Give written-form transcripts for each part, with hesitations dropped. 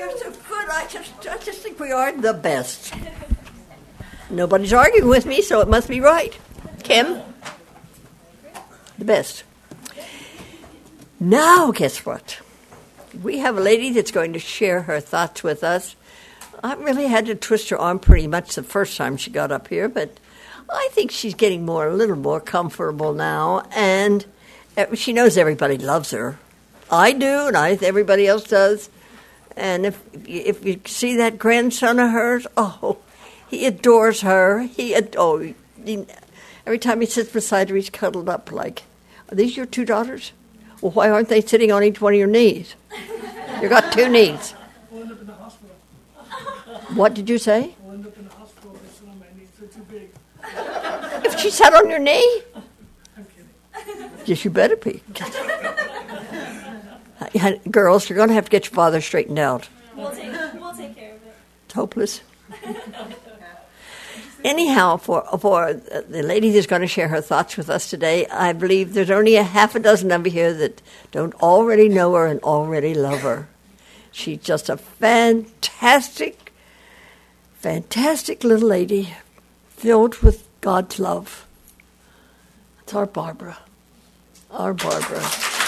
you're so good. I just think we are the best. Nobody's arguing with me, so it must be right. Kim? The best. Now, guess what? We have a lady that's going to share her thoughts with us. I really had to twist her arm pretty much the first time she got up here, but I think she's getting a little more comfortable now, and she knows everybody loves her. I do, and everybody else does. And if you see that grandson of hers, he adores her. Every time he sits beside her, he's cuddled up like, are these your two daughters? Well, why aren't they sitting on each one of your knees? You got two knees. I'll end up in the hospital. What did you say? I'll end up in the hospital if some of my knees are too big. If she sat on your knee? I'm kidding. Yes, you better be. Girls, you're going to have to get your father straightened out. We'll take care of it. It's hopeless. Anyhow, for the lady that's going to share her thoughts with us today, I believe there's only a half a dozen of you here that don't already know her and already love her. She's just a fantastic, fantastic little lady filled with God's love. It's our Barbara. Our Barbara.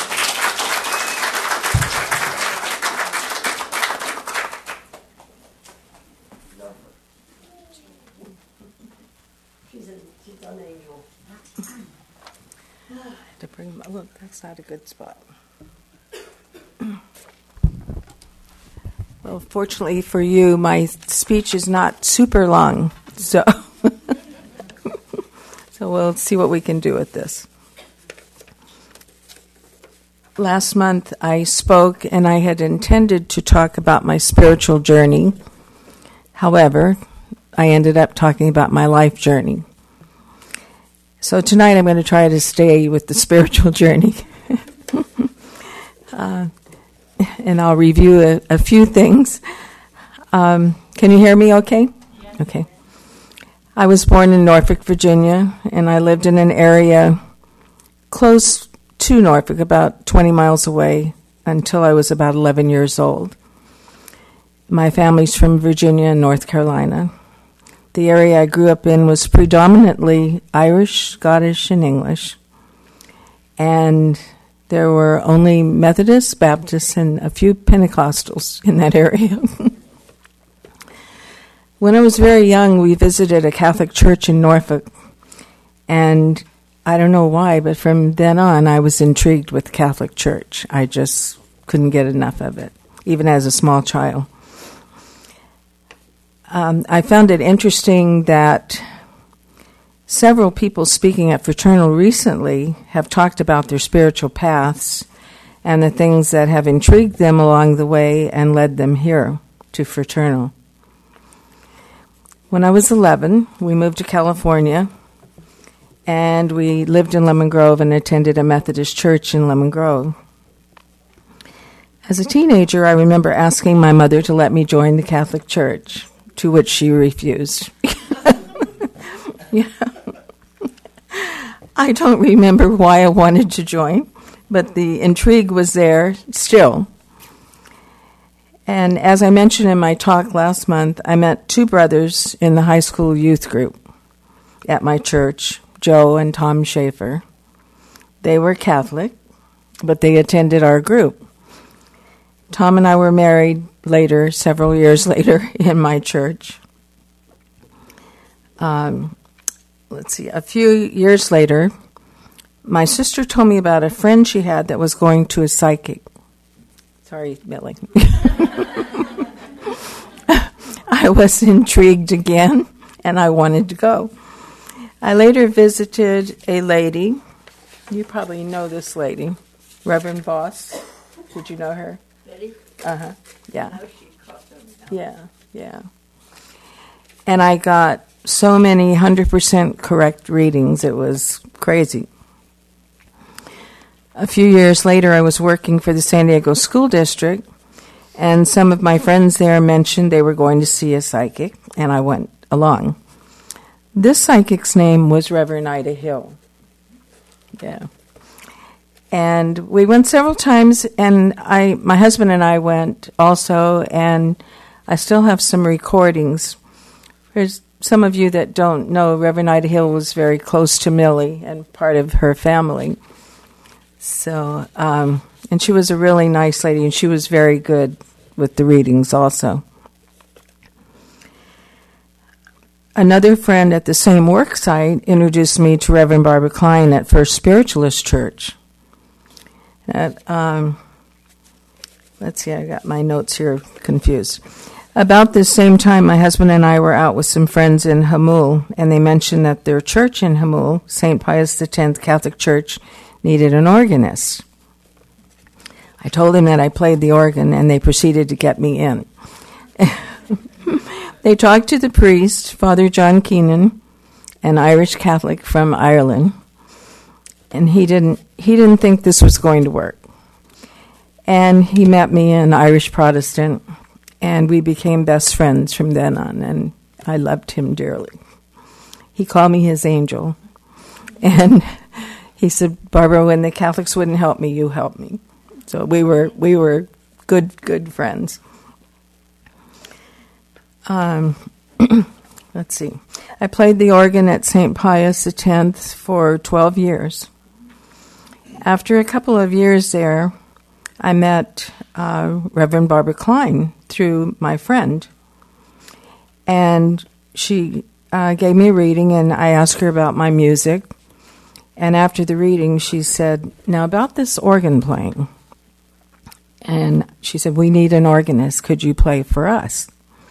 She's an angel. To bring look, that's not a good spot. Well, fortunately for you, my speech is not super long, so we'll see what we can do with this. Last month I spoke and I had intended to talk about my spiritual journey. However, I ended up talking about my life journey. So tonight I'm going to try to stay with the spiritual journey. And I'll review a few things. Can you hear me okay? Yeah. Okay. I was born in Norfolk, Virginia, and I lived in an area close to Norfolk, about 20 miles away, until I was about 11 years old. My family's from Virginia and North Carolina. The area I grew up in was predominantly Irish, Scottish, and English. And there were only Methodists, Baptists, and a few Pentecostals in that area. When I was very young, we visited a Catholic church in Norfolk. And I don't know why, but from then on, I was intrigued with the Catholic Church. I just couldn't get enough of it, even as a small child. I found it interesting that several people speaking at Fraternal recently have talked about their spiritual paths and the things that have intrigued them along the way and led them here to Fraternal. When I was 11, we moved to California, and we lived in Lemon Grove and attended a Methodist church in Lemon Grove. As a teenager, I remember asking my mother to let me join the Catholic Church, to which she refused. Yeah. I don't remember why I wanted to join, but the intrigue was there still. And as I mentioned in my talk last month, I met two brothers in the high school youth group at my church, Joe and Tom Schaefer. They were Catholic, but they attended our group. Tom and I were married later, several years later, in my church. A few years later, my sister told me about a friend she had that was going to a psychic. Sorry, Millie. I was intrigued again, and I wanted to go. I later visited a lady. You probably know this lady, Reverend Voss. Did you know her? Betty? Uh-huh. Yeah. I know she's crossed over now. Yeah. And I got so many 100% correct readings, it was crazy. A few years later, I was working for the San Diego School District, and some of my friends there mentioned they were going to see a psychic, and I went along. This psychic's name was Reverend Ida Hill. Yeah. And we went several times, and my husband and I went also, and I still have some recordings. There's some of you that don't know, Reverend Ida Hill was very close to Millie and part of her family. So, and she was a really nice lady, and she was very good with the readings also. Another friend at the same work site introduced me to Reverend Barbara Klein at First Spiritualist Church. Let's see, I got my notes here confused. About this same time, my husband and I were out with some friends in Hamul, and they mentioned that their church in Hamul, St. Pius X Catholic Church, needed an organist. I told them that I played the organ, and they proceeded to get me in. They talked to the priest, Father John Keenan, an Irish Catholic from Ireland, and he didn't think this was going to work. And he met me, an Irish Protestant, and we became best friends from then on, and I loved him dearly. He called me his angel, and he said, "Barbara, when the Catholics wouldn't help me, you helped me." So we were good friends. Let's see. I played the organ at St. Pius X for 12 years. After a couple of years there, I met Reverend Barbara Klein through my friend. And she gave me a reading, and I asked her about my music. And after the reading, she said, "Now about this organ playing." And she said, "We need an organist. Could you play for us?"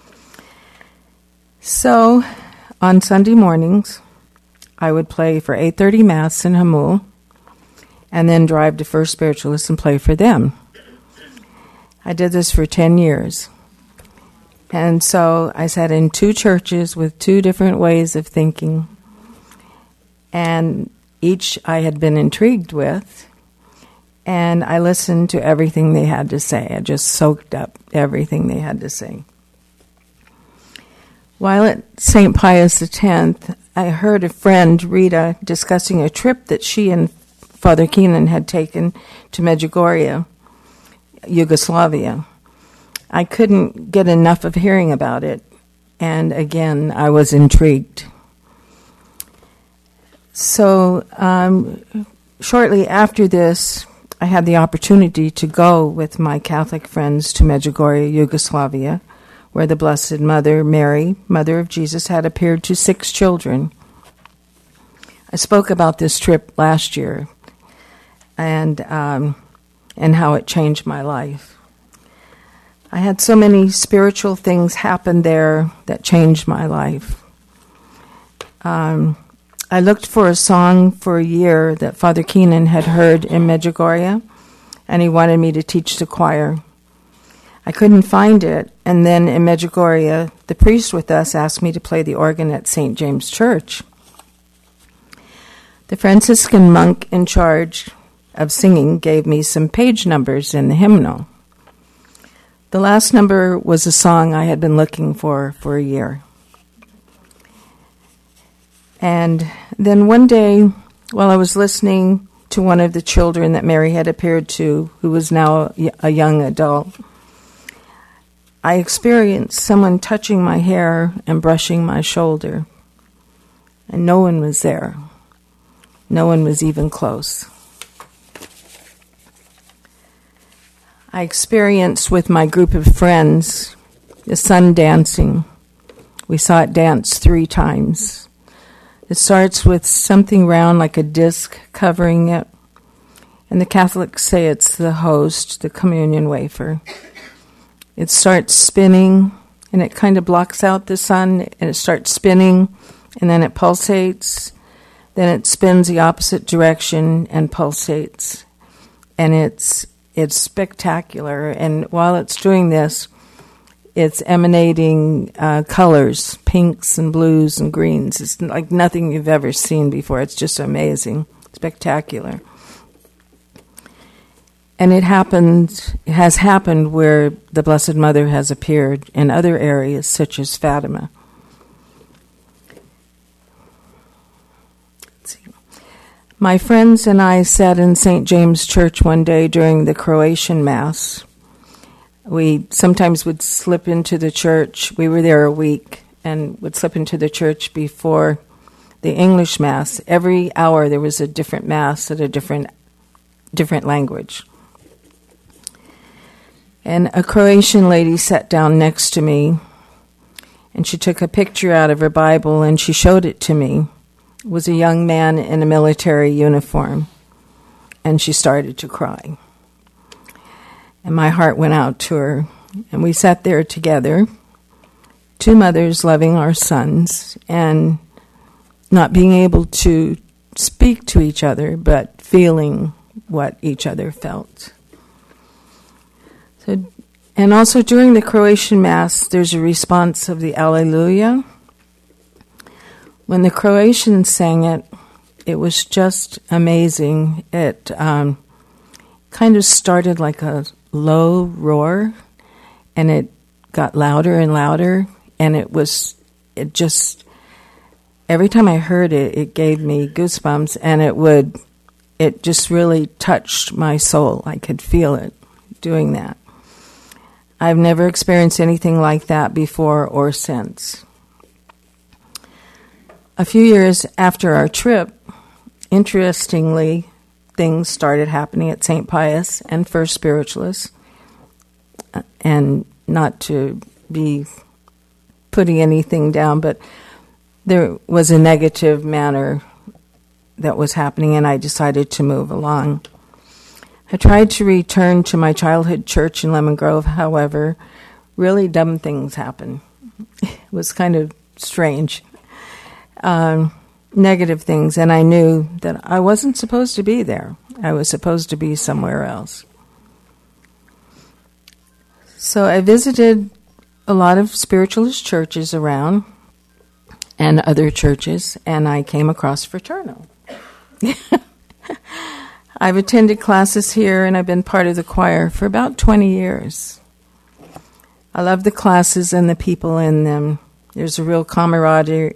So on Sunday mornings, I would play for 8:30 Mass in Hamul, and then drive to First Spiritualist and play for them. I did this for 10 years. And so I sat in two churches with two different ways of thinking, and each I had been intrigued with, and I listened to everything they had to say. I just soaked up everything they had to say. While at St. Pius X, I heard a friend, Rita, discussing a trip that she and Father Keenan had taken to Medjugorje, Yugoslavia. I couldn't get enough of hearing about it, and again, I was intrigued. So shortly after this, I had the opportunity to go with my Catholic friends to Medjugorje, Yugoslavia, where the Blessed Mother, Mary, Mother of Jesus, had appeared to 6 children. I spoke about this trip last year, and how it changed my life. I had so many spiritual things happen there that changed my life. I looked for a song for a year that Father Keenan had heard in Medjugorje, and he wanted me to teach the choir. I couldn't find it, and then in Medjugorje, the priest with us asked me to play the organ at St. James Church. The Franciscan monk in charge of singing gave me some page numbers in the hymnal. The last number was a song I had been looking for a year. And then one day, while I was listening to one of the children that Mary had appeared to, who was now a young adult, I experienced someone touching my hair and brushing my shoulder. And no one was there. No one was even close. I experienced with my group of friends the sun dancing. We saw it dance 3 times. It starts with something round like a disc covering it. And the Catholics say it's the host, the communion wafer. It starts spinning, and it kind of blocks out the sun, and it starts spinning, and then it pulsates. Then it spins the opposite direction and pulsates. And it's spectacular. And while it's doing this, it's emanating colors, pinks and blues and greens. It's like nothing you've ever seen before. It's just amazing, spectacular. And it has happened where the Blessed Mother has appeared in other areas, such as Fatima. Let's see. My friends and I sat in St. James Church one day during the Croatian Mass. We sometimes would slip into the church. We were there a week and would slip into the church before the English Mass. Every hour there was a different Mass at a different language. And a Croatian lady sat down next to me, and she took a picture out of her Bible and she showed it to me. It was a young man in a military uniform, and she started to cry. And my heart went out to her, and we sat there together, two mothers loving our sons, and not being able to speak to each other, but feeling what each other felt. So, and also during the Croatian Mass, there's a response of the Alleluia. When the Croatians sang it, it was just amazing. It kind of started like a low roar, and it got louder and louder, and it just, every time I heard it, it gave me goosebumps, and it just really touched my soul. I could feel it doing that. I've never experienced anything like that before or since. A few years after our trip, interestingly, things started happening at St. Pius and First Spiritualist. And not to be putting anything down, but there was a negative manner that was happening, and I decided to move along. I tried to return to my childhood church in Lemon Grove. However, really dumb things happened. It was kind of strange. Negative things, and I knew that I wasn't supposed to be there. I was supposed to be somewhere else. So I visited a lot of spiritualist churches around and other churches, and I came across Fraternal. I've attended classes here, and I've been part of the choir for about 20 years. I love the classes and the people in them. There's a real camaraderie,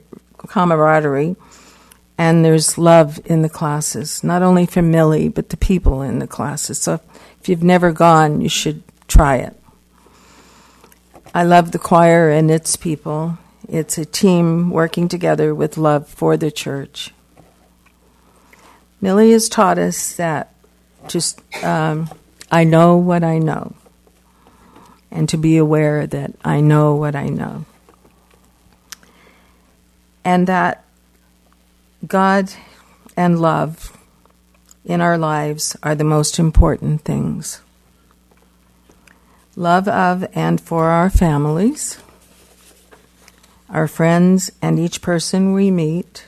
and there's love in the classes, not only from Millie, but the people in the classes. So if you've never gone, you should try it. I love the choir and its people. It's a team working together with love for the church. Millie has taught us that just I know what I know, and to be aware that I know what I know. And that God and love in our lives are the most important things. Love of and for our families, our friends, and each person we meet.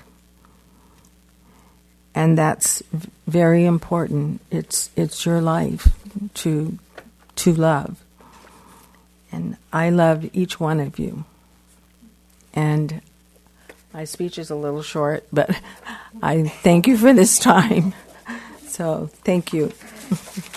And that's very important. It's your life to love. And I love each one of you. And my speech is a little short, but I thank you for this time. So, thank you.